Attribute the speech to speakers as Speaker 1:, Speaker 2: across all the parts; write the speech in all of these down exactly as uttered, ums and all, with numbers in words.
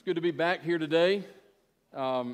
Speaker 1: It's good to be back here today. Um,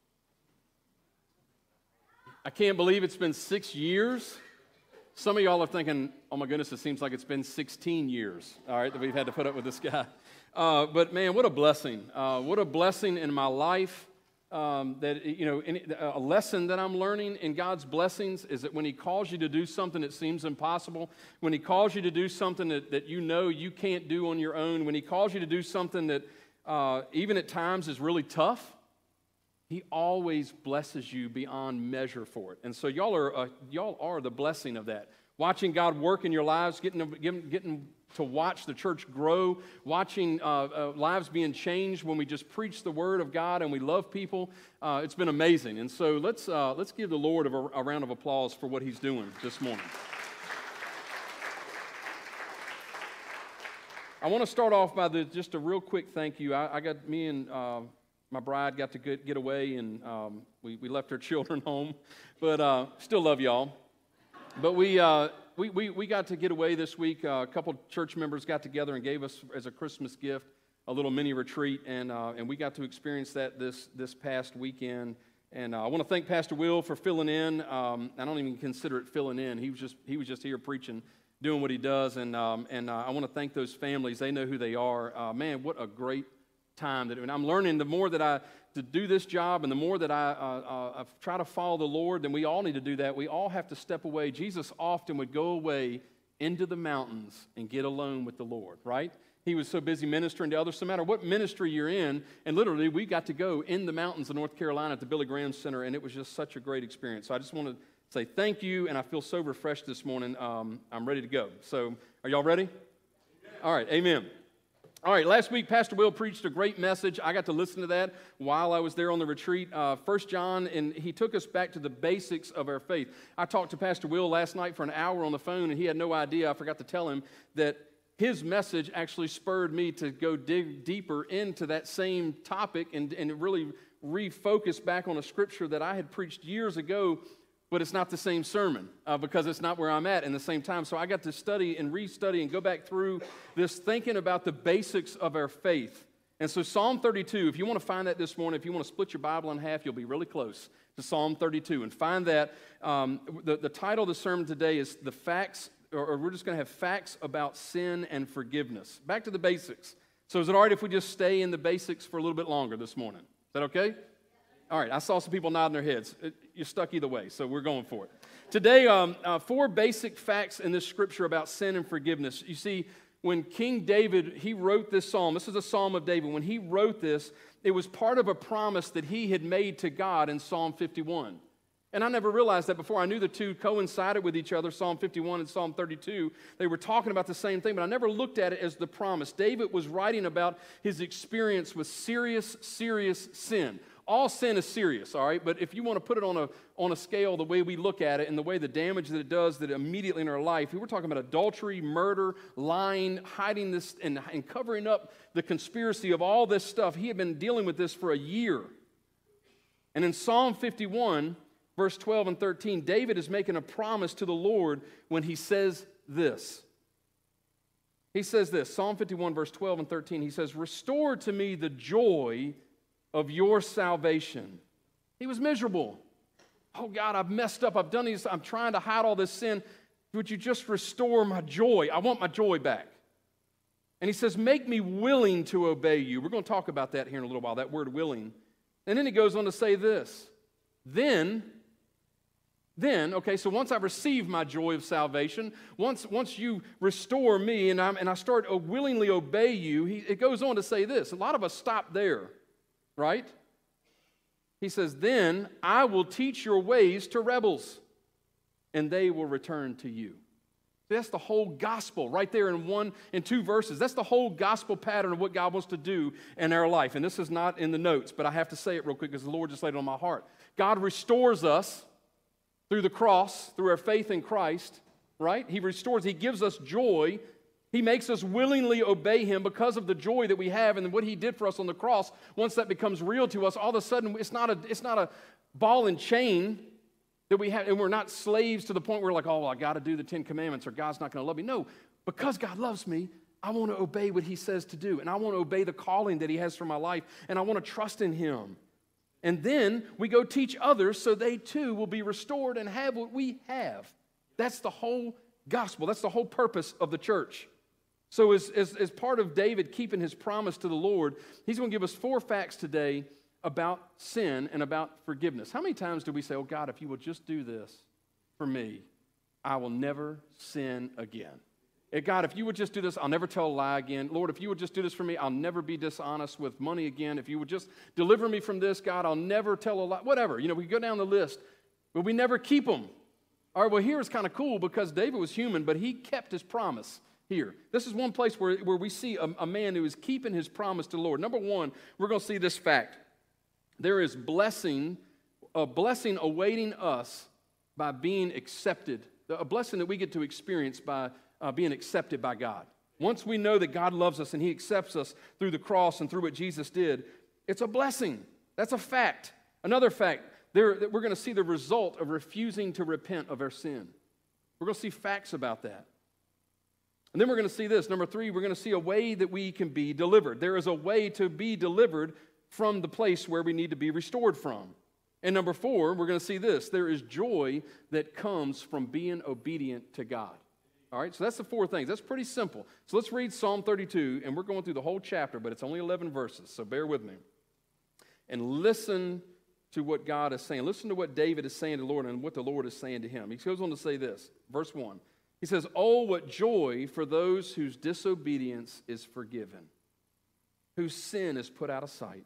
Speaker 1: I can't believe it's been six years. Some of y'all are thinking, oh my goodness, it seems like it's been sixteen years, all right, that we've had to put up with this guy. Uh, but man, what a blessing. Uh, what a blessing in my life. Um, that, you know, any, a lesson that I'm learning in God's blessings is that when He calls you to do something that seems impossible, when He calls you to do something that, that you know you can't do on your own, when He calls you to do something that uh, even at times is really tough, He always blesses you beyond measure for it. And so y'all are uh, y'all are the blessing of that. Watching God work in your lives, getting to, getting, getting to watch the church grow, watching uh, uh, lives being changed when we just preach the Word of God and we love people. Uh, it's been amazing. And so let's uh, let's give the Lord a, a round of applause for what He's doing this morning. I want to start off by the, just a real quick thank you. I, I got me and uh, my bride got to get, get away, and um, we, we left our children home, but uh, still love y'all. But we, uh, we, we, we got to get away this week. Uh, a couple church members got together and gave us, as a Christmas gift, a little mini retreat, and uh, and we got to experience that this, this past weekend. And uh, I want to thank Pastor Will for filling in. Um, I don't even consider it filling in. He was just he was just here preaching, doing what he does, and um, and uh, I want to thank those families. They know who they are. Uh, man, what a great time that, and I'm learning the more that I to do this job, and the more that I uh, uh, try to follow the Lord, then we all need to do that. We all have to step away. Jesus often would go away into the mountains and get alone with the Lord, right? He was so busy ministering to others, no matter what ministry you're in, and literally we got to go in the mountains of North Carolina at the Billy Graham Center, and it was just such a great experience. So I just want to say thank you, and I feel so refreshed this morning. Um, I'm ready to go. So are y'all ready? Amen. All right, amen. All right, last week, Pastor Will preached a great message. I got to listen to that while I was there on the retreat. Uh, First John, and he took us back to the basics of our faith. I talked to Pastor Will last night for an hour on the phone, and he had no idea. I forgot to tell him that his message actually spurred me to go dig deeper into that same topic and, and really refocus back on a scripture that I had preached years ago, but it's not the same sermon uh, because it's not where I'm at in the same time. So I got to study and restudy and go back through this thinking about the basics of our faith. And so Psalm thirty-two, if you want to find that this morning, if you want to split your Bible in half, you'll be really close to Psalm thirty-two. And find that. Um, the, the title of the sermon today is The Facts, or, or we're just going to have facts about sin and forgiveness. Back to the basics. So is it all right if we just stay in the basics for a little bit longer this morning? Is that okay? All right, I saw some people nodding their heads. You're stuck either way, so we're going for it. Today, um, uh, four basic facts in this scripture about sin and forgiveness. You see, when King David, he wrote this psalm, this is a psalm of David. When he wrote this, it was part of a promise that he had made to God in Psalm fifty-one. And I never realized that before. I knew the two coincided with each other, Psalm fifty-one and Psalm thirty-two. They were talking about the same thing, but I never looked at it as the promise. David was writing about his experience with serious, serious sin. All sin is serious, all right? But if you want to put it on a, on a scale, the way we look at it and the way the damage that it does that immediately in our life, we were talking about adultery, murder, lying, hiding this, and, and covering up the conspiracy of all this stuff. He had been dealing with this for a year. And in Psalm fifty-one, verse twelve and thirteen, David is making a promise to the Lord when he says this. He says this, Psalm fifty-one, verse twelve and thirteen, he says, "Restore to me the joy of your salvation." He was miserable. Oh God, I've messed up. I've done these. I'm trying to hide all this sin. Would you just restore my joy? I want my joy back. And he says, "Make me willing to obey you." We're going to talk about that here in a little while, that word willing. And then he goes on to say this. Then, then, okay, so once I've received my joy of salvation, once, once you restore me and, I'm, and I start to willingly obey you, he, it goes on to say this. A lot of us stop there. Right? He says, "Then I will teach your ways to rebels, and they will return to you." See, that's the whole gospel right there in one, in two verses. That's the whole gospel pattern of what God wants to do in our life. And this is not in the notes, but I have to say it real quick because the Lord just laid it on my heart. God restores us through the cross, through our faith in Christ, right? He restores, He gives us joy. He makes us willingly obey Him because of the joy that we have and what He did for us on the cross. Once that becomes real to us, all of a sudden, it's not a, it's not a ball and chain that we have, and we're not slaves to the point where we're like, oh, well, I got to do the Ten Commandments or God's not going to love me. No, because God loves me, I want to obey what he says to do, and I want to obey the calling that he has for my life, and I want to trust in him. And then we go teach others so they too will be restored and have what we have. That's the whole gospel. That's the whole purpose of the church. So as, as, as part of David keeping his promise to the Lord, he's going to give us four facts today about sin and about forgiveness. How many times do we say, oh God, if you will just do this for me, I will never sin again. Hey, God, if you would just do this, I'll never tell a lie again. Lord, if you would just do this for me, I'll never be dishonest with money again. If you would just deliver me from this, God, I'll never tell a lie. Whatever. You know, we go down the list, but we never keep them. All right, well, here is kind of cool because David was human, but he kept his promise here. This is one place where, where we see a, a man who is keeping his promise to the Lord. Number one, we're going to see this fact. There is blessing, a blessing awaiting us by being accepted, a blessing that we get to experience by Uh, being accepted by God. Once we know that God loves us and he accepts us through the cross and through what Jesus did, it's a blessing. That's a fact. Another fact, there, we're going to see the result of refusing to repent of our sin. We're going to see facts about that. And then we're going to see this. Number three, we're going to see a way that we can be delivered. There is a way to be delivered from the place where we need to be restored from. And number four, we're going to see this. There is joy that comes from being obedient to God. All right, so that's the four things. That's pretty simple. So let's read Psalm thirty-two, and we're going through the whole chapter, but it's only eleven verses, so bear with me. And listen to what God is saying. Listen to what David is saying to the Lord and what the Lord is saying to him. He goes on to say this, verse one. He says, oh, what joy for those whose disobedience is forgiven, whose sin is put out of sight.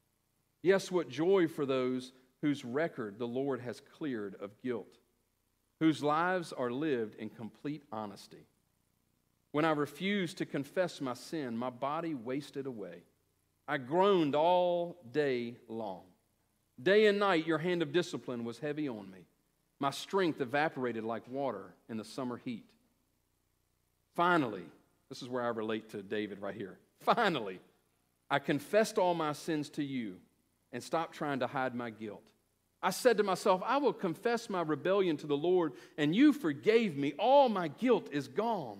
Speaker 1: Yes, what joy for those whose record the Lord has cleared of guilt, whose lives are lived in complete honesty. When I refused to confess my sin, my body wasted away. I groaned all day long. Day and night, your hand of discipline was heavy on me. My strength evaporated like water in the summer heat. Finally, this is where I relate to David right here. Finally, I confessed all my sins to you and stopped trying to hide my guilt. I said to myself, I will confess my rebellion to the Lord, and you forgave me. All my guilt is gone.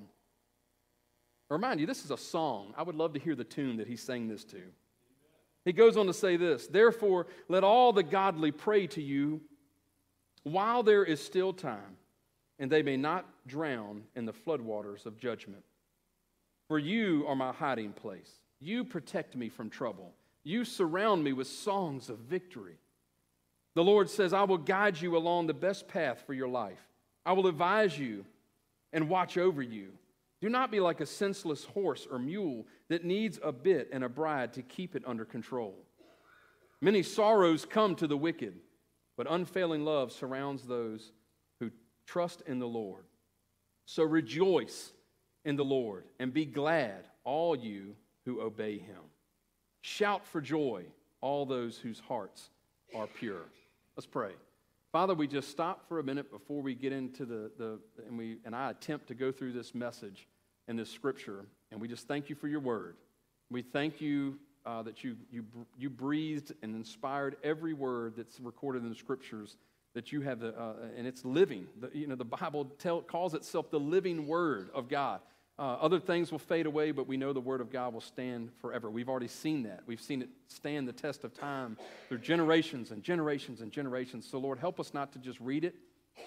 Speaker 1: I remind you, this is a song. I would love to hear the tune that he sang this to. He goes on to say this, therefore, let all the godly pray to you while there is still time, and they may not drown in the floodwaters of judgment. For you are my hiding place. You protect me from trouble. You surround me with songs of victory. The Lord says, I will guide you along the best path for your life. I will advise you and watch over you. Do not be like a senseless horse or mule that needs a bit and a bride to keep it under control. Many sorrows come to the wicked, but unfailing love surrounds those who trust in the Lord. So rejoice in the Lord and be glad, all you who obey him. Shout for joy, all those whose hearts are pure. Let's pray. Father, we just stop for a minute before we get into the, the and we and I attempt to go through this message and this scripture, and we just thank you for your word. We thank you uh, that you you you breathed and inspired every word that's recorded in the scriptures, that you have the uh, and it's living. The, you know, the Bible tell, calls itself the living word of God. Uh, other things will fade away, but we know the Word of God will stand forever. We've already seen that. We've seen it stand the test of time through generations and generations and generations. So, Lord, help us not to just read it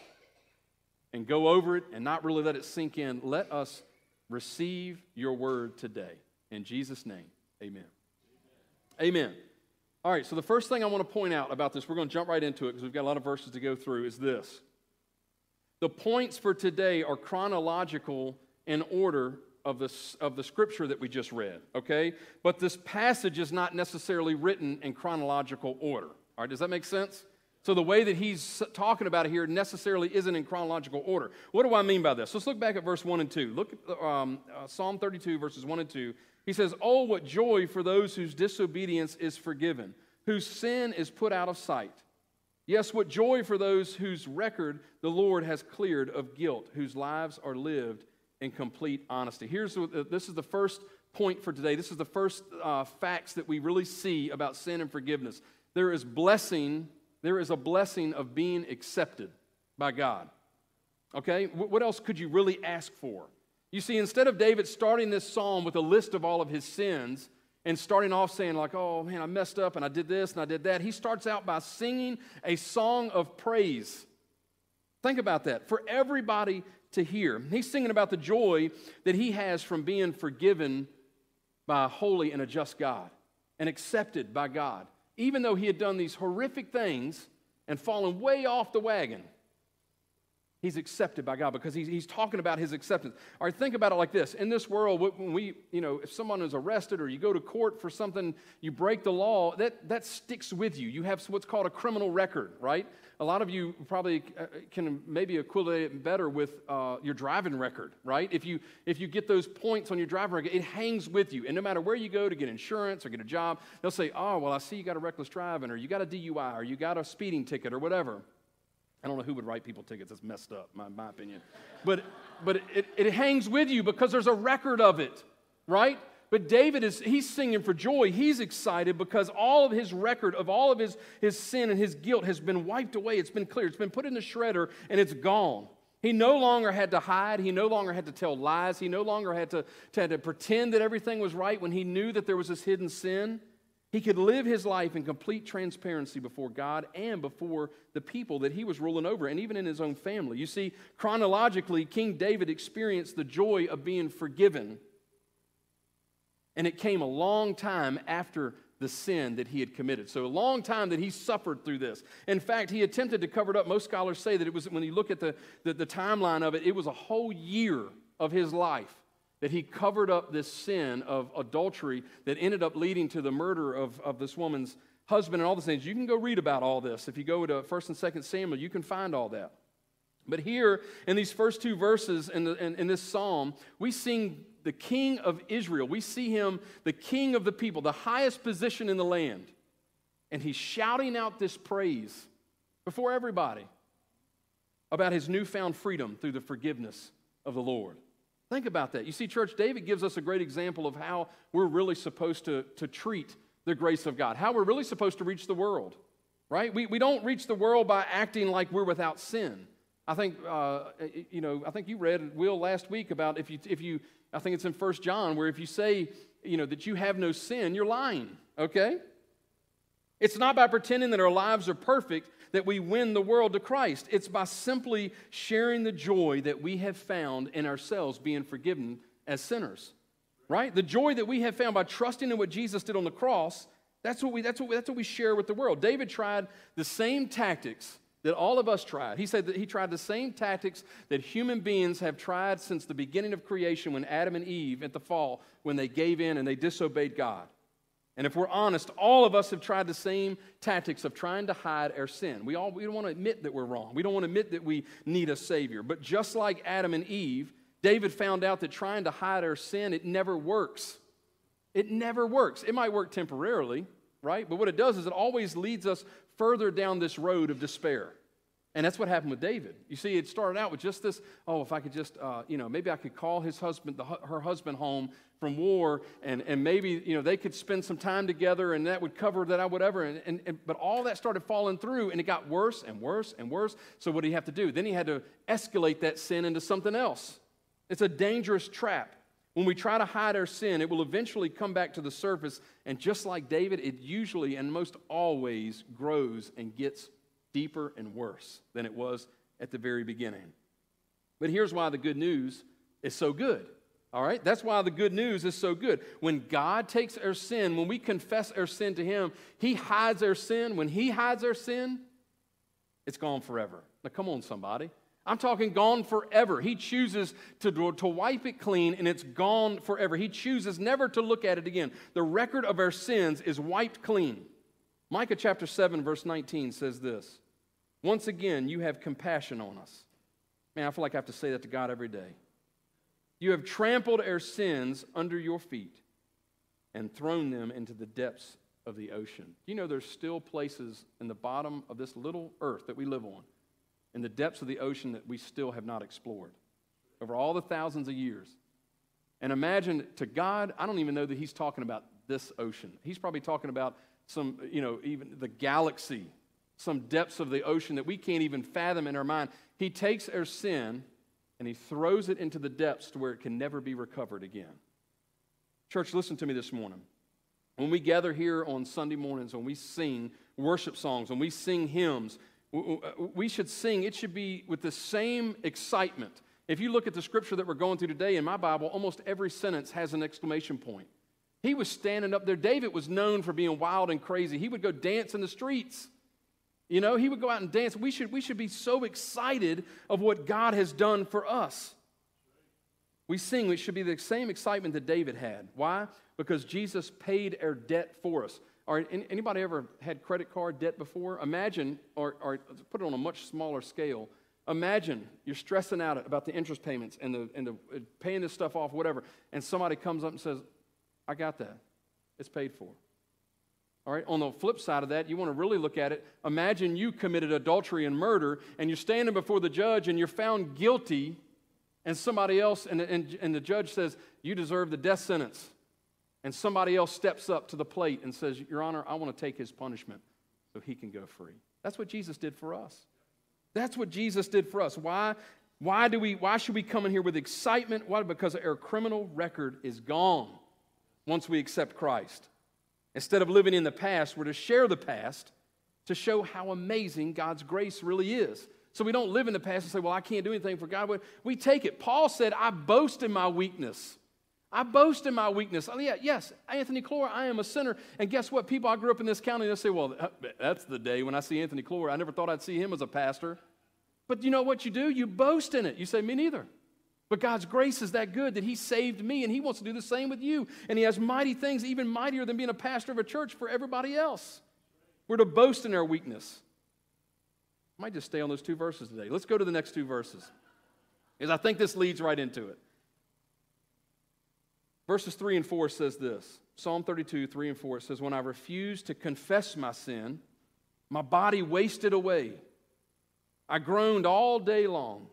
Speaker 1: and go over it and not really let it sink in. Let us receive your Word today. In Jesus' name, amen. Amen. All right, so the first thing I want to point out about this, we're going to jump right into it because we've got a lot of verses to go through, is this. The points for today are chronological in order of the, of the scripture that we just read, okay? But this passage is not necessarily written in chronological order. All right, does that make sense? So the way that he's talking about it here necessarily isn't in chronological order. What do I mean by this? Let's look back at verse one and two. Look at um, uh, Psalm thirty-two, verses one and two. He says, oh, what joy for those whose disobedience is forgiven, whose sin is put out of sight. Yes, what joy for those whose record the Lord has cleared of guilt, whose lives are lived in complete honesty. Here's this is the first point for today. This is the first uh, facts that we really see about sin and forgiveness. There is blessing. There is a blessing of being accepted by God. Okay, what else could you really ask for? You see, instead of David starting this psalm with a list of all of his sins and starting off saying like, oh man, I messed up and I did this and I did that, he starts out by singing a song of praise. Think about that, for everybody to hear. He's singing about the joy that he has from being forgiven by a holy and a just God and accepted by God. Even though he had done these horrific things and fallen way off the wagon, he's accepted by God because he's, he's talking about his acceptance. All right, think about it like this. In this world, when we, you know, if someone is arrested or you go to court for something, you break the law, that, that sticks with you. You have what's called a criminal record, right? A lot of you probably can maybe equate it better with uh, your driving record, right? If you if you get those points on your driving record, it hangs with you. And no matter where you go to get insurance or get a job, they'll say, oh, well, I see you got a reckless driving, or you got a D U I, or you got a speeding ticket, or whatever. I don't know who would write people tickets. That's messed up, in my, my opinion. But, but it, it hangs with you because there's a record of it, right? But David, is he's singing for joy. He's excited because all of his record of all of his, his sin and his guilt has been wiped away. It's been cleared. It's been put in the shredder, and it's gone. He no longer had to hide. He no longer had to tell lies. He no longer had to, to, had to pretend that everything was right when he knew that there was this hidden sin. He could live his life in complete transparency before God and before the people that he was ruling over, and even in his own family. You see, chronologically, King David experienced the joy of being forgiven. And it came a long time after the sin that he had committed. So a long time that he suffered through this. In fact, he attempted to cover it up. Most scholars say that it was, when you look at the, the, the timeline of it, it was a whole year of his life that he covered up this sin of adultery that ended up leading to the murder of, of this woman's husband and all these things. You can go read about all this. If you go to First and Second Samuel, you can find all that. But here, in these first two verses in, the, in, in this psalm, we sing the king of Israel. We see him, the king of the people, the highest position in the land. And he's shouting out this praise before everybody about his newfound freedom through the forgiveness of the Lord. Think about that. You see, church, David gives us a great example of how we're really supposed to, to treat the grace of God, how we're really supposed to reach the world, right? We, we don't reach the world by acting like we're without sin. I think, uh, you know, I think you read, Will, last week about if you, if you, I think it's in First John, where if you say, you know, that you have no sin, you're lying, okay? It's not by pretending that our lives are perfect that we win the world to Christ. It's by simply sharing the joy that we have found in ourselves being forgiven as sinners, right? The joy that we have found by trusting in what Jesus did on the cross, that's what we, that's what we, that's what we share with the world. David tried the same tactics that all of us tried. He said that he tried the same tactics that human beings have tried since the beginning of creation when Adam and Eve at the fall, when they gave in and they disobeyed God. And if we're honest, all of us have tried the same tactics of trying to hide our sin. We all we don't want to admit that we're wrong. We don't want to admit that we need a Savior. But just like Adam and Eve, David found out that trying to hide our sin, it never works. It never works. It might work temporarily, right? But what it does is it always leads us further down this road of despair. And that's what happened with David. You see, it started out with just this, oh, if I could just, uh, you know, maybe I could call his husband, the, her husband home from war, and, and maybe, you know, they could spend some time together, and that would cover that, whatever. And, and, and But all that started falling through, and it got worse and worse and worse. So what did he have to do? Then he had to escalate that sin into something else. It's a dangerous trap. When we try to hide our sin, it will eventually come back to the surface, and just like David, it usually and most always grows and gets deeper and worse than it was at the very beginning. But here's why the good news is so good. All right? That's why the good news is so good. When God takes our sin, when we confess our sin to Him, He hides our sin. When He hides our sin, it's gone forever. Now, come on, somebody. I'm talking gone forever. He chooses to, to wipe it clean, and it's gone forever. He chooses never to look at it again. The record of our sins is wiped clean. Micah chapter seven, verse nineteen says this: once again, you have compassion on us. Man, I feel like I have to say that to God every day. You have trampled our sins under your feet and thrown them into the depths of the ocean. You know, there's still places in the bottom of this little earth that we live on, in the depths of the ocean, that we still have not explored over all the thousands of years. And imagine, to God, I don't even know that He's talking about this ocean. He's probably talking about some, you know, even the galaxy, some depths of the ocean that we can't even fathom in our mind. He takes our sin and he throws it into the depths to where it can never be recovered again. Church, listen to me this morning. When we gather here on Sunday mornings, when we sing worship songs, when we sing hymns, we should sing, it should be with the same excitement. If you look at the scripture that we're going through today in my Bible, almost every sentence has an exclamation point. He was standing up there. David was known for being wild and crazy. He would go dance in the streets. You know, he would go out and dance. We should, we should be so excited of what God has done for us. We sing, it should be the same excitement that David had. Why? Because Jesus paid our debt for us. All right, anybody ever had credit card debt before? Imagine, or, or put it on a much smaller scale. Imagine you're stressing out about the interest payments and the and the paying this stuff off, whatever, and somebody comes up and says, I got that. It's paid for. All right, on the flip side of that, you want to really look at it. Imagine you committed adultery and murder, and you're standing before the judge, and you're found guilty, and somebody else, and, and, and the judge says, you deserve the death sentence. And somebody else steps up to the plate and says, Your Honor, I want to take his punishment so he can go free. That's what Jesus did for us. That's what Jesus did for us. Why? Why do we? Why should we come in here with excitement? Why? Because our criminal record is gone once we accept Christ. Instead of living in the past, we're to share the past to show how amazing God's grace really is. So we don't live in the past and say, well, I can't do anything for God. We take it. Paul said, I boast in my weakness. I boast in my weakness. Oh, yeah, yes, Anthony Clore, I am a sinner. And guess what? People, I grew up in this county, they'll say, well, that's the day when I see Anthony Clore. I never thought I'd see him as a pastor. But you know what you do? You boast in it. You say, me neither. But God's grace is that good that he saved me, and he wants to do the same with you. And he has mighty things, even mightier than being a pastor of a church for everybody else. We're to boast in our weakness. I might just stay on those two verses today. Let's go to the next two verses, because I think this leads right into it. Verses three and four says this. Psalm thirty-two, three and four, it says, when I refused to confess my sin, my body wasted away. I groaned all day long,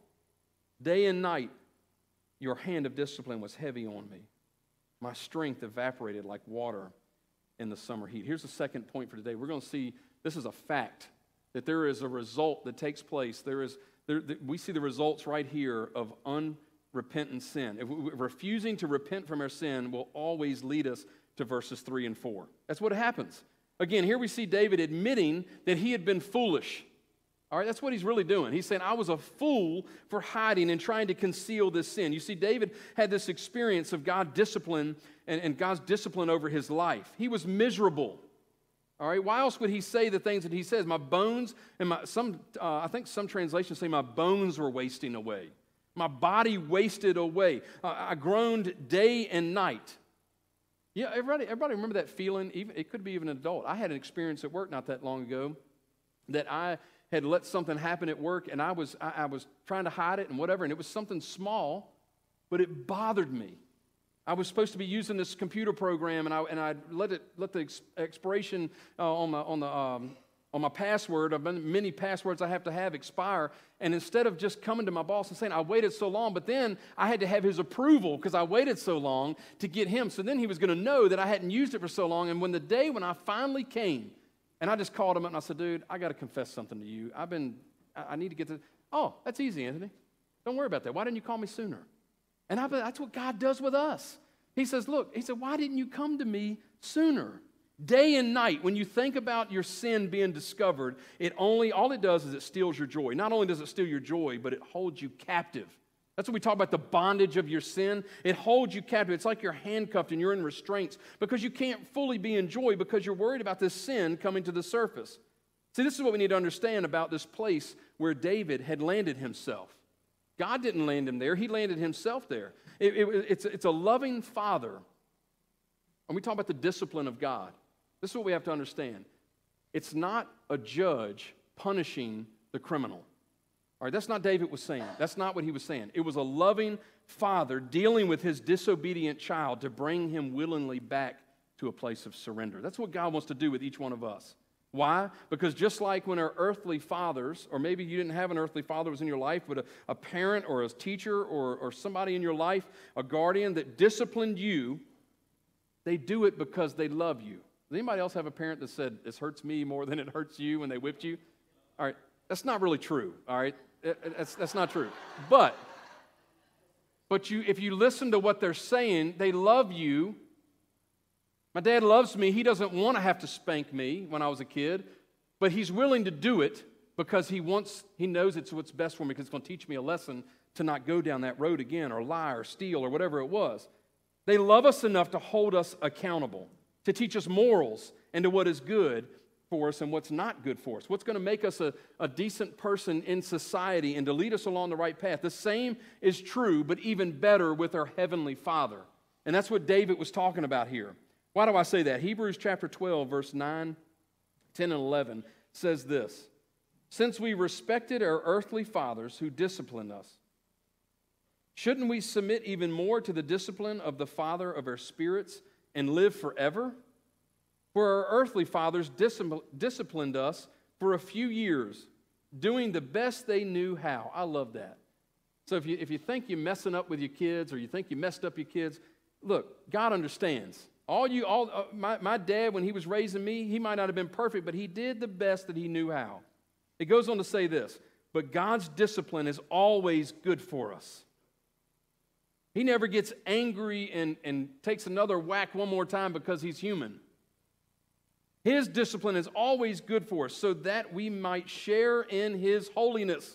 Speaker 1: day and night. Your hand of discipline was heavy on me. My strength evaporated like water in the summer heat. Here's the second point for today. We're going to see, this is a fact, that there is a result that takes place. There is, there, we see the results right here of unrepentant sin. If we, refusing to repent from our sin will always lead us to verses three and four. That's what happens. Again, here we see David admitting that he had been foolish. All right, that's what he's really doing. He's saying, I was a fool for hiding and trying to conceal this sin. You see, David had this experience of God discipline and, and God's discipline over his life. He was miserable. All right, why else would he say the things that he says? My bones and my, some, uh, I think some translations say my bones were wasting away. My body wasted away. Uh, I groaned day and night. Yeah, everybody, everybody remember that feeling? Even, it could be even an adult. I had an experience at work not that long ago that I had let something happen at work, and I was I, I was trying to hide it and whatever, and it was something small, but it bothered me. I was supposed to be using this computer program, and I and I let it let the ex, expiration uh, on my on the um, on my password, of many passwords I have to have, expire. And instead of just coming to my boss and saying I waited so long, but then I had to have his approval because I waited so long to get him. So then he was going to know that I hadn't used it for so long. And when the day when I finally came. And I just called him up and I said, dude, I got to confess something to you. I've been, I need to get to, oh, that's easy, Anthony. Don't worry about that. Why didn't you call me sooner? And I, that's what God does with us. He says, look, he said, why didn't you come to me sooner? Day and night, when you think about your sin being discovered, it only, all it does is it steals your joy. Not only does it steal your joy, but it holds you captive. That's what we talk about, the bondage of your sin. It holds you captive. It's like you're handcuffed and you're in restraints because you can't fully be in joy because you're worried about this sin coming to the surface. See, this is what we need to understand about this place where David had landed himself. God didn't land him there. He landed himself there. It, it, it's, it's a loving father. And we talk about the discipline of God. This is what we have to understand. It's not a judge punishing the criminal. All right, that's not David was saying. That's not what he was saying. It was a loving father dealing with his disobedient child to bring him willingly back to a place of surrender. That's what God wants to do with each one of us. Why? Because just like when our earthly fathers, or maybe you didn't have an earthly father that was in your life, but a, a parent or a teacher or, or somebody in your life, a guardian that disciplined you, they do it because they love you. Does anybody else have a parent that said, this hurts me more than it hurts you when they whipped you? All right, that's not really true, all right? That's, that's not true. But but you, if you listen to what they're saying, they love you. My dad loves me. He doesn't want to have to spank me when I was a kid, but he's willing to do it because he wants, he knows it's what's best for me because it's going to teach me a lesson to not go down that road again or lie or steal or whatever it was. They love us enough to hold us accountable, to teach us morals and to what is good for us and what's not good for us, what's going to make us a, a decent person in society and to lead us along the right path. The same is true, but even better with our Heavenly Father. And that's what David was talking about here. Why do I say that? Hebrews chapter twelve, verse nine, ten, and eleven says this: since we respected our earthly fathers who disciplined us, shouldn't we submit even more to the discipline of the Father of our spirits and live forever? For our earthly fathers disciplined us for a few years, doing the best they knew how. I love that. So if you, if you think you're messing up with your kids or you think you messed up your kids, look, God understands. All you, all uh, my, my dad, when he was raising me, he might not have been perfect, but he did the best that he knew how. It goes on to say this: but God's discipline is always good for us. He never gets angry and, and takes another whack one more time because he's human. His discipline is always good for us so that we might share in His holiness.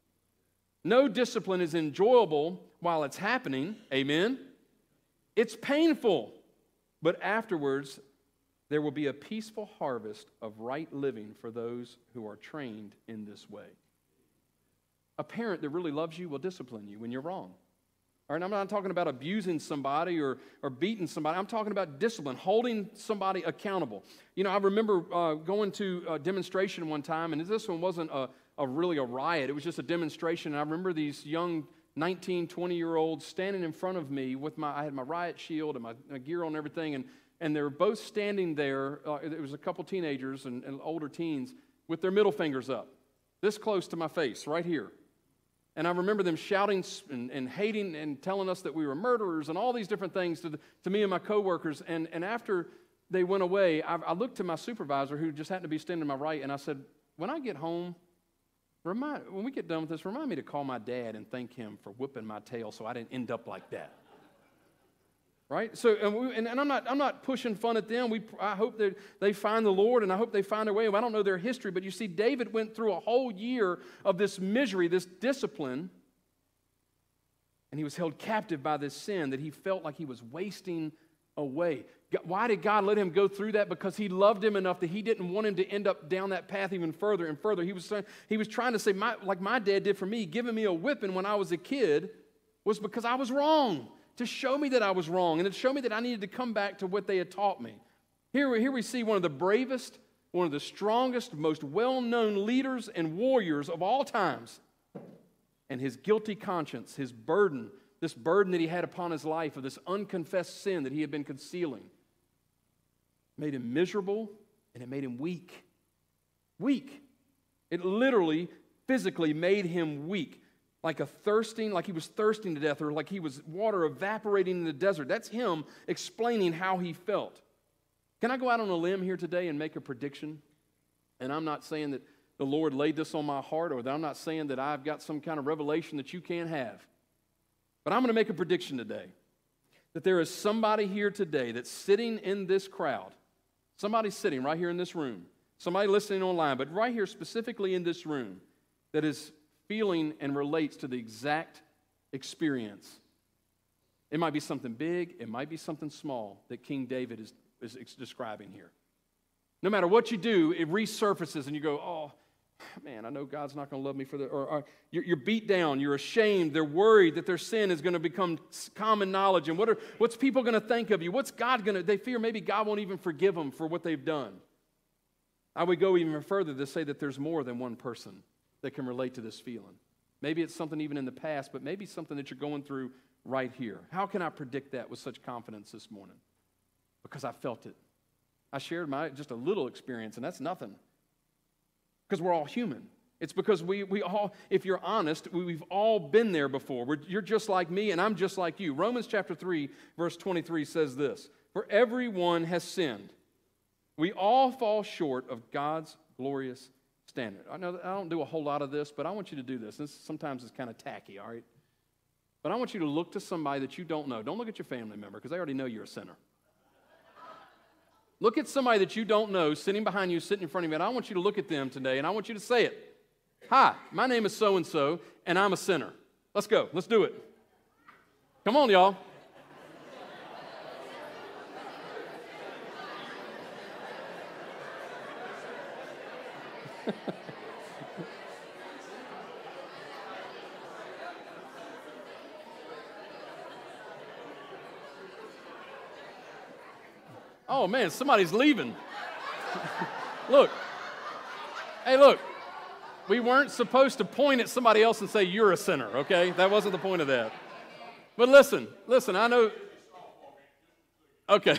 Speaker 1: No discipline is enjoyable while it's happening. Amen? It's painful. But afterwards, there will be a peaceful harvest of right living for those who are trained in this way. A parent that really loves you will discipline you when you're wrong. All right, I'm not talking about abusing somebody or, or beating somebody. I'm talking about discipline, holding somebody accountable. You know, I remember uh, going to a demonstration one time, and this one wasn't a, a really a riot. It was just a demonstration. And I remember these young nineteen, twenty-year-olds standing in front of me with my, I had my riot shield and my, my gear on and everything, and, and they were both standing there. Uh, it was a couple teenagers and, and older teens with their middle fingers up, this close to my face, right here. And I remember them shouting and, and hating and telling us that we were murderers and all these different things to, the, to me and my coworkers. And, and after they went away, I, I looked to my supervisor, who just happened to be standing to my right, and I said, when I get home, remind, when we get done with this, remind me to call my dad and thank him for whipping my tail so I didn't end up like that. Right? So, and, we, and, and I'm not I'm not pushing fun at them. We, I hope that they find the Lord, and I hope they find their way. I don't know their history, but you see, David went through a whole year of this misery, this discipline, and he was held captive by this sin that he felt like he was wasting away. Why did God let him go through that? Because He loved him enough that He didn't want him to end up down that path even further and further. He was saying, he was trying to say, my, like my dad did for me, giving me a whipping when I was a kid was because I was wrong. To show me that I was wrong and to show me that I needed to come back to what they had taught me. Here, here we see one of the bravest, one of the strongest, most well-known leaders and warriors of all times. And his guilty conscience, his burden, this burden that he had upon his life of this unconfessed sin that he had been concealing, made him miserable and it made him weak. Weak. It literally, physically made him weak. Like a thirsting, like he was thirsting to death, or like he was water evaporating in the desert. That's him explaining how he felt. Can I go out on a limb here today and make a prediction? And I'm not saying that the Lord laid this on my heart, or that I'm not saying that I've got some kind of revelation that you can't have. But I'm going to make a prediction today that there is somebody here today that's sitting in this crowd, somebody sitting right here in this room, somebody listening online, but right here specifically in this room, that is feeling and relates to the exact experience. It might be something big, it might be something small that King David is, is describing here. No matter what you do, it resurfaces and you go, oh, man, I know God's not going to love me for that. Or, or you're, you're beat down, you're ashamed, they're worried that their sin is going to become common knowledge. And what are, what's people going to think of you? What's God going to, they fear maybe God won't even forgive them for what they've done. I would go even further to say that there's more than one person that can relate to this feeling. Maybe it's something even in the past, but maybe something that you're going through right here. How can I predict that with such confidence this morning? Because I felt it. I shared my just a little experience, and that's nothing. Because we're all human. It's because we we all, if you're honest, we, we've all been there before. We're, you're just like me, and I'm just like you. Romans chapter three, verse twenty-three says this: for everyone has sinned. We all fall short of God's glorious standard. I know I don't do a whole lot of this, but I want you to do this. This sometimes it's kind of tacky, all right? But I want you to look to somebody that you don't know. Don't look at your family member because they already know you're a sinner. Look at somebody that you don't know sitting behind you, sitting in front of you, and I want you to look at them today, and I want you to say it. Hi, my name is so-and-so, and I'm a sinner. Let's go. Let's do it. Come on, y'all. Oh, man, somebody's leaving. Look. Hey, look. We weren't supposed to point at somebody else and say, you're a sinner, okay? That wasn't the point of that. But listen, listen, I know. Okay.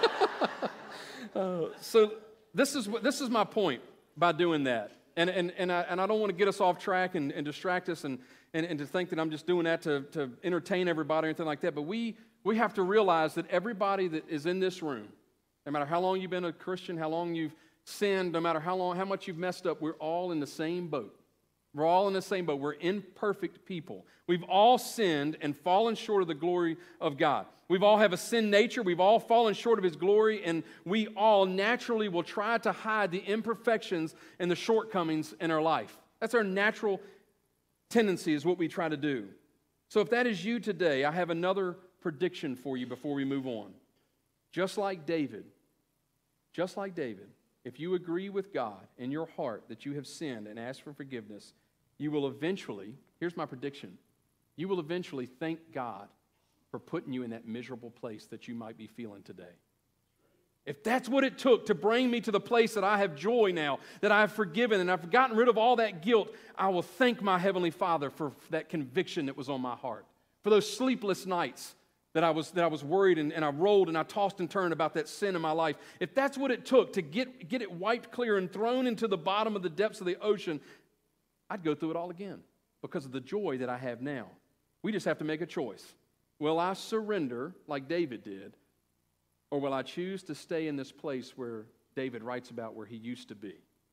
Speaker 1: uh, so this is this is my point by doing that. And and and I, and I don't want to get us off track and, and distract us and, and, and to think that I'm just doing that to, to entertain everybody or anything like that. But we we have to realize that everybody that is in this room, no matter how long you've been a Christian, how long you've sinned, no matter how long, how much you've messed up, we're all in the same boat. We're all in the same boat. We're imperfect people. We've all sinned and fallen short of the glory of God. We've all have a sin nature. We've all fallen short of His glory, and we all naturally will try to hide the imperfections and the shortcomings in our life. That's our natural tendency, is what we try to do. So if that is you today, I have another prediction for you before we move on. Just like David, just like David, if you agree with God in your heart that you have sinned and asked for forgiveness, you will eventually, here's my prediction, you will eventually thank God for putting you in that miserable place that you might be feeling today. If that's what it took to bring me to the place that I have joy now, that I have forgiven and I've gotten rid of all that guilt, I will thank my Heavenly Father for that conviction that was on my heart, for those sleepless nights that I was that I was worried and, and I rolled and I tossed and turned about that sin in my life. If that's what it took to get, get it wiped clear and thrown into the bottom of the depths of the ocean, I'd go through it all again because of the joy that I have now. We just have to make a choice. Will I surrender like David did, or will I choose to stay in this place where David writes about where he used to be?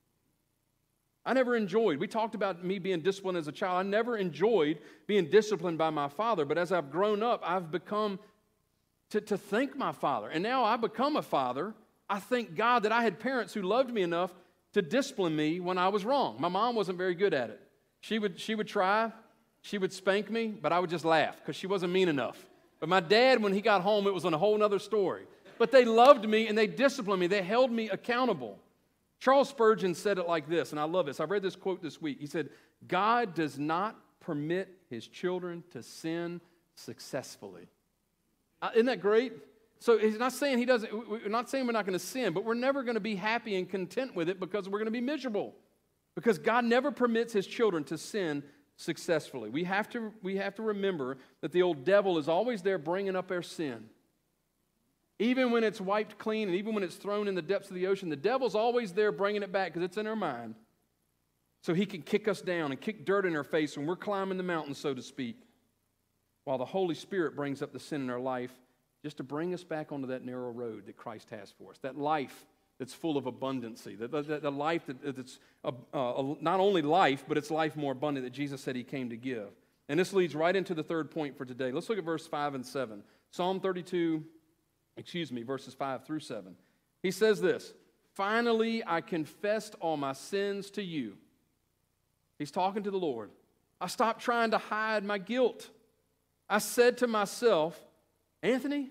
Speaker 1: I never enjoyed, we talked about me being disciplined as a child. I never enjoyed being disciplined by my father, but as I've grown up, I've become to, to thank my father. And now I become a father. I thank God that I had parents who loved me enough to discipline me when I was wrong. My mom wasn't very good at it. She would, she would try, she would spank me, but I would just laugh because she wasn't mean enough. But my dad, when he got home, it was on a whole other story. But they loved me and they disciplined me. They held me accountable. Charles Spurgeon said it like this, and I love this. I read this quote this week. He said, God does not permit His children to sin successfully. Uh, isn't that great? So he's not saying he doesn't, we're not saying we're not going to sin, but we're never going to be happy and content with it because we're going to be miserable. Because God never permits His children to sin successfully. We have to, we have to remember that the old devil is always there bringing up our sin. Even when it's wiped clean and even when it's thrown in the depths of the ocean, the devil's always there bringing it back because it's in our mind. So he can kick us down and kick dirt in our face when we're climbing the mountain, so to speak, while the Holy Spirit brings up the sin in our life just to bring us back onto that narrow road that Christ has for us, that life that's full of abundancy, the, the, the life that, that's uh, uh, not only life, but it's life more abundant that Jesus said He came to give. And this leads right into the third point for today. Let's look at verse five and seven. Psalm thirty-two, excuse me, verses five through seven. He says this, finally I confessed all my sins to you. He's talking to the Lord. I stopped trying to hide my guilt. I said to myself, Anthony,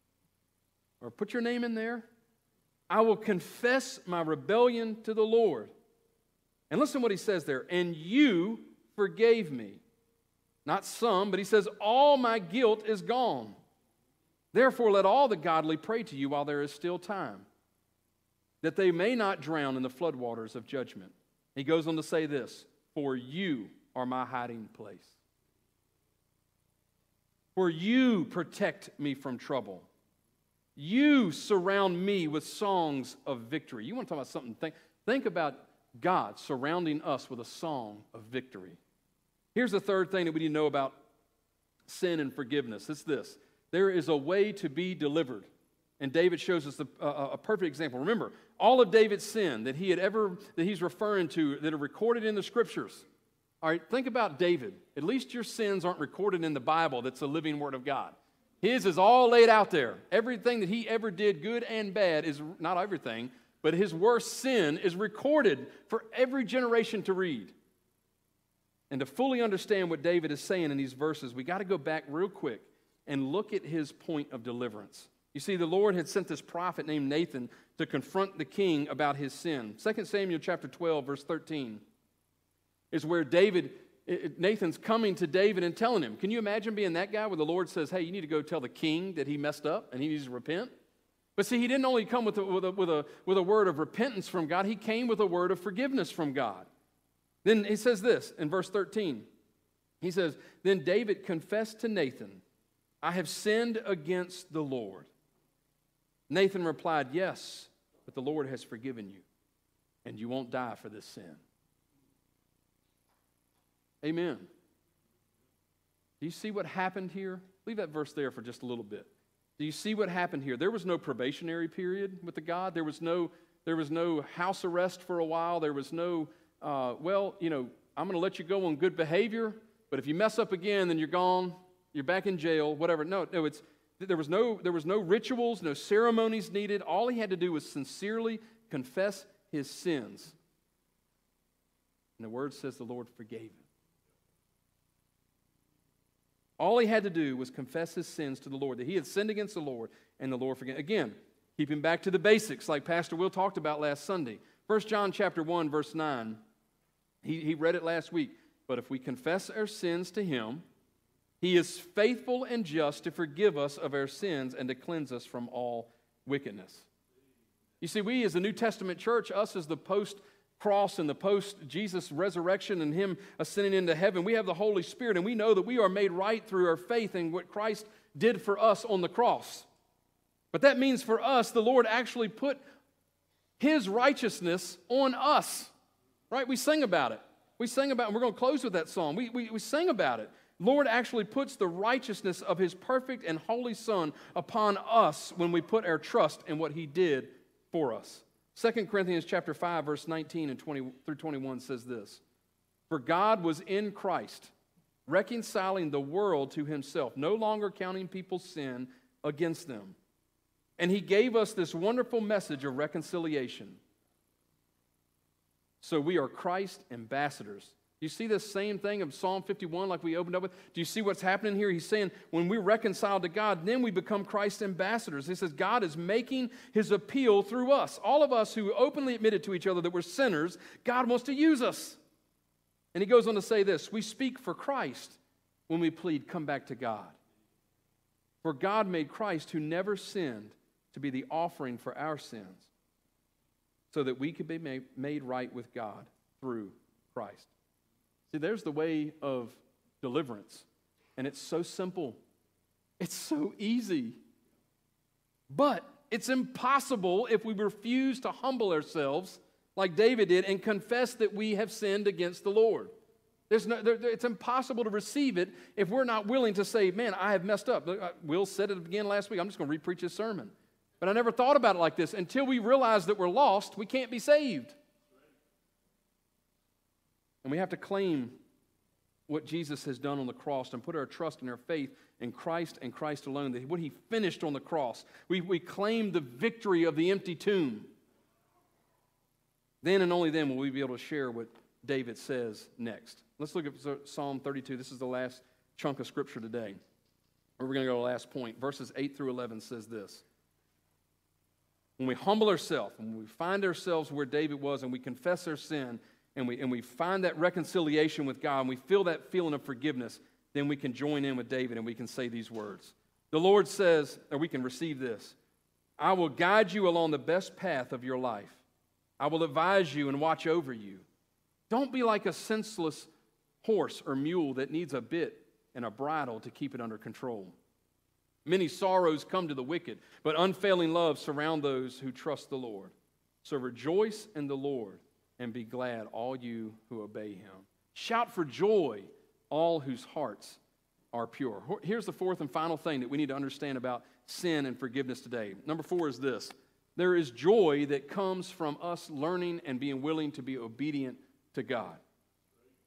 Speaker 1: or put your name in there, I will confess my rebellion to the Lord. And listen to what he says there. And you forgave me. Not some, but he says, all my guilt is gone. Therefore, let all the godly pray to you while there is still time, that they may not drown in the floodwaters of judgment. He goes on to say this, for you are my hiding place. For you protect me from trouble. You surround me with songs of victory. You want to talk about something? Think, think about God surrounding us with a song of victory. Here's the third thing that we need to know about sin and forgiveness. It's this. There is a way to be delivered. And David shows us the, uh, a perfect example. Remember, all of David's sin that he had ever, that he's referring to, that are recorded in the Scriptures, All right, think about David. At least your sins aren't recorded in the Bible that's a living word of God. His is all laid out there. Everything that he ever did, good and bad, is not everything, but his worst sin is recorded for every generation to read. And to fully understand what David is saying in these verses, we got to go back real quick and look at his point of deliverance. You see, the Lord had sent this prophet named Nathan to confront the king about his sin. Second Samuel chapter twelve, verse thirteen, is where David, Nathan's coming to David and telling him. Can you imagine being that guy where the Lord says, hey, you need to go tell the king that he messed up and he needs to repent? But see, he didn't only come with a, with a, with a, with a word of repentance from God, he came with a word of forgiveness from God. Then he says this in verse thirteen. He says, then David confessed to Nathan, I have sinned against the Lord. Nathan replied, yes, but the Lord has forgiven you, and you won't die for this sin. Amen. Do you see what happened here? Leave that verse there for just a little bit. Do you see what happened here? There was no probationary period with the God. There was no, there was no house arrest for a while. There was no, uh, well, you know, I'm going to let you go on good behavior, but if you mess up again, then you're gone. You're back in jail, whatever. No, no, it's there was no there was no rituals, no ceremonies needed. All he had to do was sincerely confess his sins. And the word says the Lord forgave him. All he had to do was confess his sins to the Lord, that he had sinned against the Lord, and the Lord forgave him. Again, keeping back to the basics, like Pastor Will talked about last Sunday. First John chapter one, verse nine. He, he read it last week. But if we confess our sins to him, he is faithful and just to forgive us of our sins and to cleanse us from all wickedness. You see, we as the New Testament church, us as the post-cross and the post-Jesus resurrection and him ascending into heaven, we have the Holy Spirit, and we know that we are made right through our faith in what Christ did for us on the cross. But that means for us, the Lord actually put his righteousness on us. Right? We sing about it. We sing about it, and we're going to close with that song. We, we, we sing about it. Lord actually puts the righteousness of his perfect and holy Son upon us when we put our trust in what he did for us. Second Corinthians chapter five, verse nineteen and twenty through twenty-one says this, for God was in Christ, reconciling the world to himself, no longer counting people's sin against them. And he gave us this wonderful message of reconciliation. So we are Christ's ambassadors. You see this same thing of Psalm fifty-one like we opened up with? Do you see what's happening here? He's saying when we reconcile to God, then we become Christ's ambassadors. He says God is making his appeal through us. All of us who openly admitted to each other that we're sinners, God wants to use us. And he goes on to say this, we speak for Christ when we plead, come back to God. For God made Christ, who never sinned, to be the offering for our sins, so that we could be made, made right with God through Christ. See, there's the way of deliverance. And it's so simple. It's so easy. But it's impossible if we refuse to humble ourselves like David did and confess that we have sinned against the Lord. There's no, there, it's impossible to receive it if we're not willing to say, man, I have messed up. Will said it again last week. I'm just going to re-preach his sermon. But I never thought about it like this. Until we realize that we're lost, we can't be saved. And we have to claim what Jesus has done on the cross and put our trust and our faith in Christ and Christ alone, that what he finished on the cross. We, we claim the victory of the empty tomb. Then and only then will we be able to share what David says next. Let's look at Psalm thirty-two. This is the last chunk of Scripture today. We're going to go to the last point. Verses eight through eleven says this. When we humble ourselves, when we find ourselves where David was and we confess our sin, and we, and we find that reconciliation with God, and we feel that feeling of forgiveness, then we can join in with David and we can say these words. The Lord says, or we can receive this, I will guide you along the best path of your life. I will advise you and watch over you. Don't be like a senseless horse or mule that needs a bit and a bridle to keep it under control. Many sorrows come to the wicked, but unfailing love surround those who trust the Lord. So rejoice in the Lord and be glad, all you who obey him. Shout for joy, all whose hearts are pure. Here's the fourth and final thing that we need to understand about sin and forgiveness today. Number four is this. There is joy that comes from us learning and being willing to be obedient to God.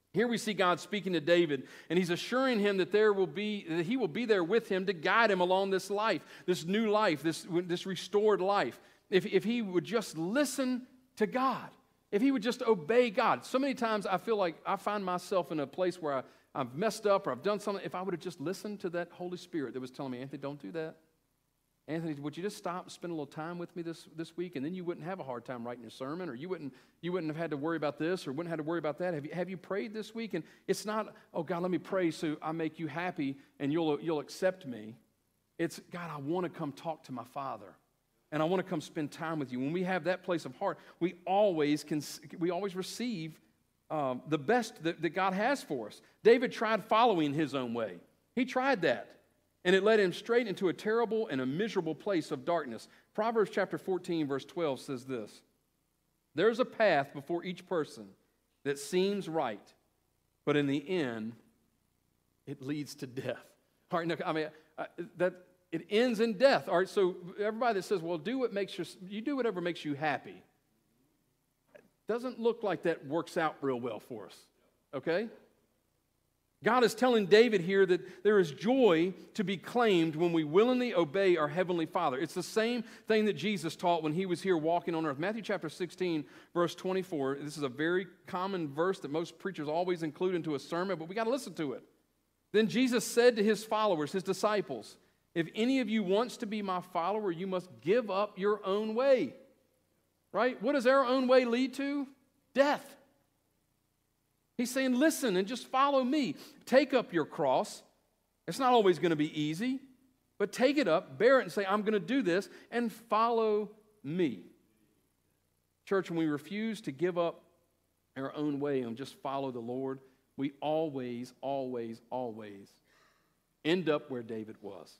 Speaker 1: Here we see God speaking to David, and he's assuring him that there will be that he will be there with him to guide him along this life, this new life, this, this restored life. If, if he would just listen to God, if he would just obey God. So many times I feel like I find myself in a place where I, I've messed up or I've done something. If I would have just listened to that Holy Spirit that was telling me, Anthony, don't do that. Anthony, would you just stop and spend a little time with me this, this week, and then you wouldn't have a hard time writing your sermon, or you wouldn't you wouldn't have had to worry about this, or wouldn't have had to worry about that. Have you, have you prayed this week? And it's not, oh, God, let me pray so I make you happy and you'll, you'll accept me. It's, God, I want to come talk to my Father, and I want to come spend time with you. When we have that place of heart, we always, can, we always receive um, the best that, that God has for us. David tried following his own way. He tried that. And it led him straight into a terrible and a miserable place of darkness. Proverbs chapter fourteen, verse twelve says this: there's a path before each person that seems right, but in the end, it leads to death. All right, now, I mean, uh, that it ends in death. All right, so everybody that says, well, do what makes you, you do whatever makes you happy, doesn't look like that works out real well for us, okay? God is telling David here that there is joy to be claimed when we willingly obey our Heavenly Father. It's the same thing that Jesus taught when he was here walking on earth. Matthew chapter sixteen, verse twenty-four. This is a very common verse that most preachers always include into a sermon, but we got to listen to it. Then Jesus said to his followers, his disciples, if any of you wants to be my follower, you must give up your own way. Right? What does our own way lead to? Death. He's saying, listen and just follow me. Take up your cross. It's not always going to be easy, but take it up, bear it, and say, I'm going to do this, and follow me. Church, when we refuse to give up our own way and just follow the Lord, we always, always, always end up where David was.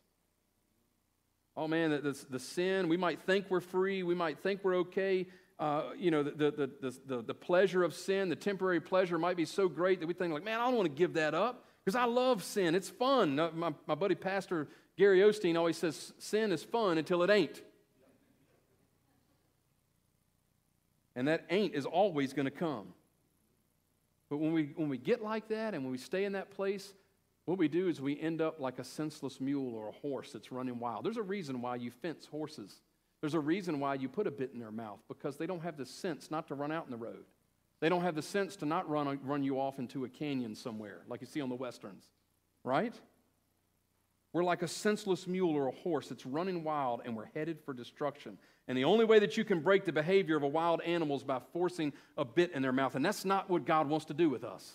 Speaker 1: Oh man, the, the, the sin, we might think we're free, we might think we're okay. Uh, you know, the, the, the, the, the pleasure of sin, the temporary pleasure might be so great that we think like, man, I don't want to give that up because I love sin. It's fun. My, my buddy Pastor Gary Osteen always says sin is fun until it ain't. And that ain't is always going to come. But when we, when we get like that and when we stay in that place, what we do is we end up like a senseless mule or a horse that's running wild. There's a reason why you fence horses. There's a reason why you put a bit in their mouth, because they don't have the sense not to run out in the road. They don't have the sense to not run, run you off into a canyon somewhere like you see on the Westerns, right? We're like a senseless mule or a horse that's running wild, and we're headed for destruction. And the only way that you can break the behavior of a wild animal is by forcing a bit in their mouth, and that's not what God wants to do with us.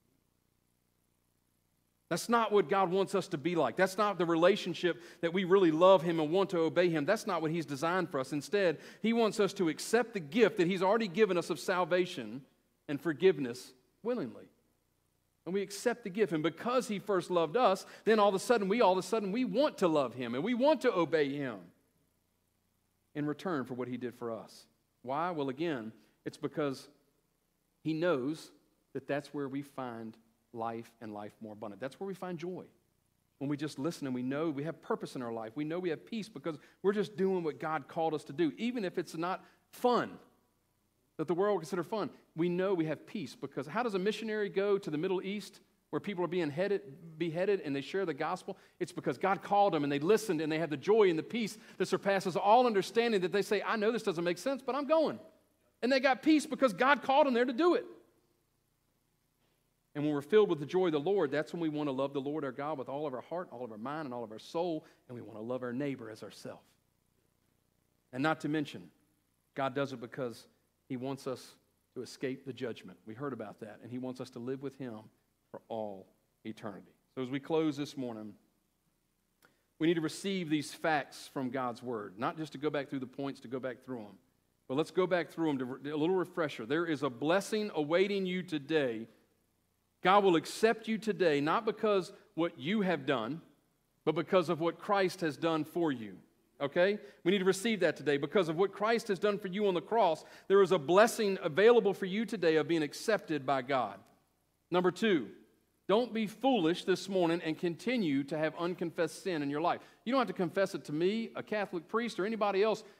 Speaker 1: That's not what God wants us to be like. That's not the relationship that we really love Him and want to obey Him. That's not what He's designed for us. Instead, He wants us to accept the gift that He's already given us of salvation and forgiveness willingly. And we accept the gift. And because He first loved us, then all of a sudden, we all of a sudden, we want to love Him and we want to obey Him in return for what He did for us. Why? Well, again, it's because He knows that that's where we find life and life more abundant. That's where we find joy. When we just listen and we know we have purpose in our life. We know we have peace because we're just doing what God called us to do. Even if it's not fun, that the world would consider fun, we know we have peace. Because how does a missionary go to the Middle East where people are being headed, beheaded and they share the gospel? It's because God called them and they listened and they have the joy and the peace that surpasses all understanding, that they say, I know this doesn't make sense, but I'm going. And they got peace because God called them there to do it. And when we're filled with the joy of the Lord, that's when we want to love the Lord our God with all of our heart, all of our mind, and all of our soul, and we want to love our neighbor as ourselves. And not to mention, God does it because He wants us to escape the judgment. We heard about that, and He wants us to live with Him for all eternity. So as we close this morning, we need to receive these facts from God's Word, not just to go back through the points, to go back through them. But let's go back through them to a little refresher. There is a blessing awaiting you today. God will accept you today, not because what you have done, but because of what Christ has done for you. Okay? We need to receive that today. Because of what Christ has done for you on the cross, there is a blessing available for you today of being accepted by God. Number two, don't be foolish this morning and continue to have unconfessed sin in your life. You don't have to confess it to me, a Catholic priest, or anybody else.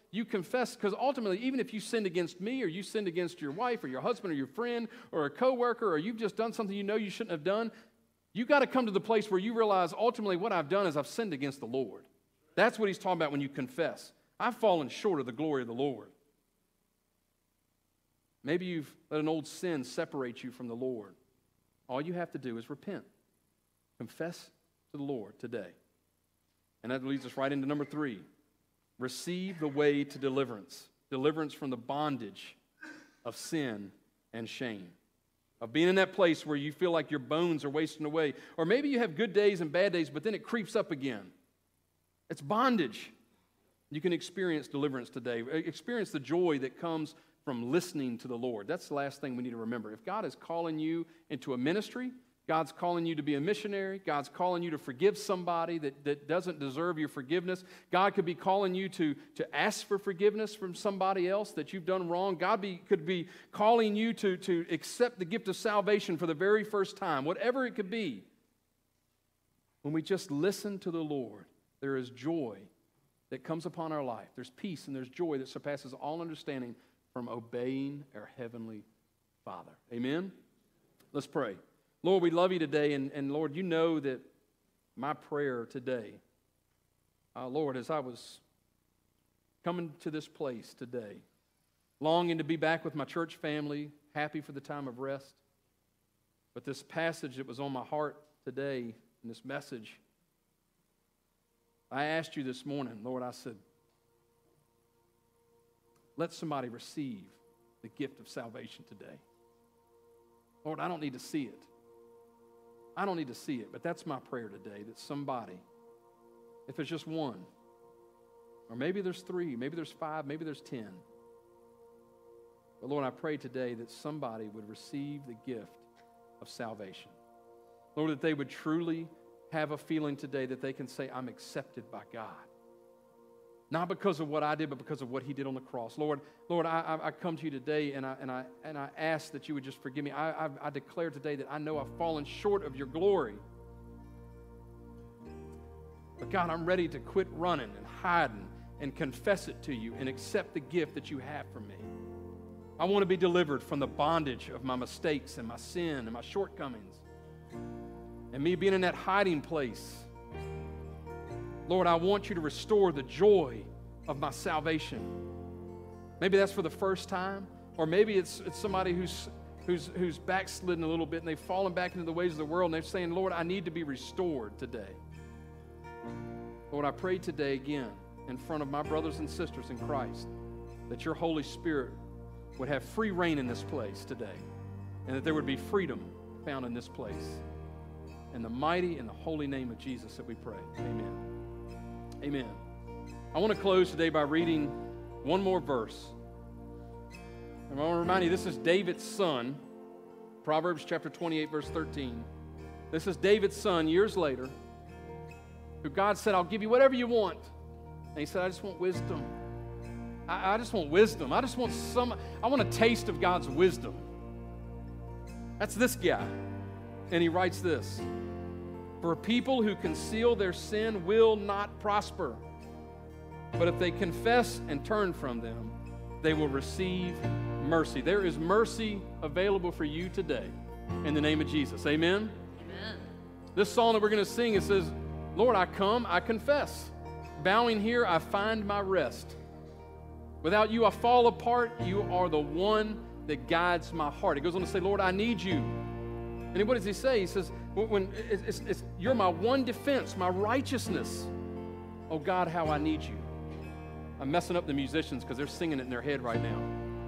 Speaker 1: you confess, because ultimately, even if you sinned against me or you sinned against your wife or your husband or your friend or a coworker or you've just done something you know you shouldn't have done, you got to come to the place where you realize ultimately what I've done is I've sinned against the Lord. That's what he's talking about when you confess. I've fallen short of the glory of the Lord. Maybe you've let an old sin separate you from the Lord. All you have to do is repent. Confess to the Lord today. And that leads us right into number three. Receive the way to deliverance. Deliverance from the bondage of sin and shame. Of being in that place where you feel like your bones are wasting away. Or maybe you have good days and bad days, but then it creeps up again. It's bondage. You can experience deliverance today. Experience the joy that comes from listening to the Lord. That's the last thing we need to remember. If God is calling you into a ministry, God's calling you to be a missionary, God's calling you to forgive somebody that, that doesn't deserve your forgiveness, God could be calling you to, to ask for forgiveness from somebody else that you've done wrong. God be, could be calling you to, to accept the gift of salvation for the very first time, whatever it could be. When we just listen to the Lord, there is joy that comes upon our life. There's peace and there's joy that surpasses all understanding from obeying our Heavenly Father. Amen? Let's pray. Lord, we love you today, and, and Lord, you know that my prayer today, uh, Lord, as I was coming to this place today, longing to be back with my church family, happy for the time of rest, but this passage that was on my heart today, and this message, I asked you this morning, Lord, I said, let somebody receive the gift of salvation today. Lord, I don't need to see it. I don't need to see it, but that's my prayer today, that somebody, if there's just one, or maybe there's three, maybe there's five, maybe there's ten, but Lord, I pray today that somebody would receive the gift of salvation. Lord, that they would truly have a feeling today that they can say, I'm accepted by God. Not because of what I did, but because of what He did on the cross. Lord, Lord, I, I come to you today, and I and I and I ask that you would just forgive me. I, I, I declare today that I know I've fallen short of your glory. But God, I'm ready to quit running and hiding and confess it to you and accept the gift that you have for me. I want to be delivered from the bondage of my mistakes and my sin and my shortcomings. And me being in that hiding place. Lord, I want you to restore the joy of my salvation. Maybe that's for the first time, or maybe it's, it's somebody who's, who's, who's backslidden a little bit and they've fallen back into the ways of the world and they're saying, Lord, I need to be restored today. Lord, I pray today again in front of my brothers and sisters in Christ that your Holy Spirit would have free reign in this place today and that there would be freedom found in this place. In the mighty and the holy name of Jesus that we pray. Amen. Amen. I want to close today by reading one more verse. And I want to remind you, this is David's son, Proverbs chapter twenty-eight, verse thirteen. This is David's son years later, who God said, I'll give you whatever you want. And he said, I just want wisdom. I, I just want wisdom. I just want some, I want a taste of God's wisdom. That's this guy. And he writes this. For people who conceal their sin will not prosper. But if they confess and turn from them, they will receive mercy. There is mercy available for you today in the name of Jesus. Amen? Amen. This song that we're going to sing, it says, Lord, I come, I confess. Bowing here, I find my rest. Without you, I fall apart. You are the one that guides my heart. It goes on to say, Lord, I need you. And what does he say? He says, when it's, it's, it's, you're my one defense, my righteousness. Oh God, how I need you. I'm messing up the musicians because they're singing it in their head right now.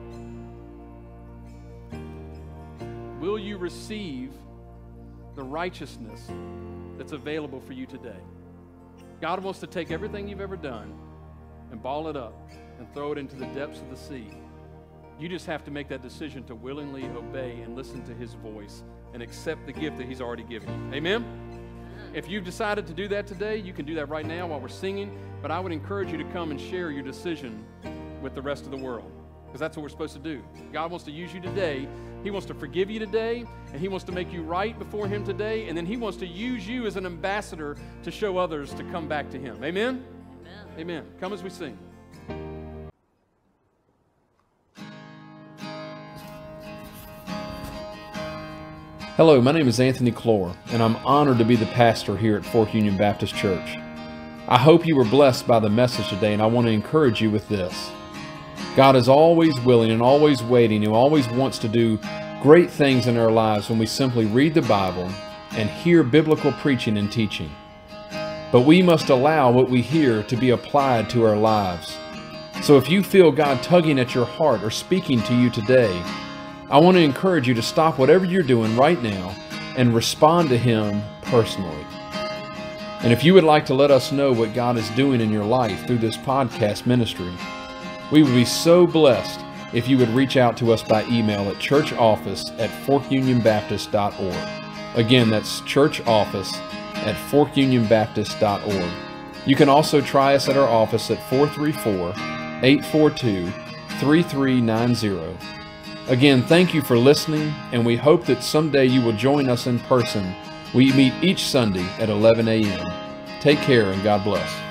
Speaker 1: Will you receive the righteousness that's available for you today? God wants to take everything you've ever done and ball it up and throw it into the depths of the sea. You just have to make that decision to willingly obey and listen to His voice and accept the gift that He's already given you. Amen? If you've decided to do that today, you can do that right now while we're singing, but I would encourage you to come and share your decision with the rest of the world, because that's what we're supposed to do. God wants to use you today. He wants to forgive you today, and He wants to make you right before Him today, and then He wants to use you as an ambassador to show others to come back to Him. Amen? Amen. Amen. Come as we sing.
Speaker 2: Hello, my name is Anthony Clore, and I'm honored to be the pastor here at Fork Union Baptist Church. I hope you were blessed by the message today, and I want to encourage you with this. God is always willing and always waiting and always wants to do great things in our lives when we simply read the Bible and hear biblical preaching and teaching. But we must allow what we hear to be applied to our lives. So if you feel God tugging at your heart or speaking to you today, I want to encourage you to stop whatever you're doing right now and respond to Him personally. And if you would like to let us know what God is doing in your life through this podcast ministry, we would be so blessed if you would reach out to us by email at churchoffice at fork union baptist dot org. Again, that's churchoffice at fork union baptist dot org. You can also try us at our office at four three four, eight four two, three three nine zero. Again, thank you for listening, and we hope that someday you will join us in person. We meet each Sunday at eleven a m Take care and God bless.